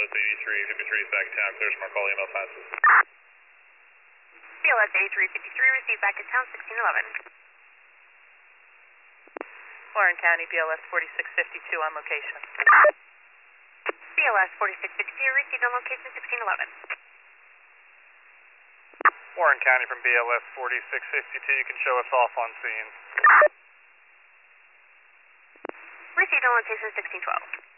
BLS 8353 back in town, clears Marcall EML passes. BLS 8353, received back in town, 1611. Warren County, BLS 4652 on location. BLS 4652, received on location, 1611. Warren County from BLS 4652, you can show us off on scene. Received on location, 1612.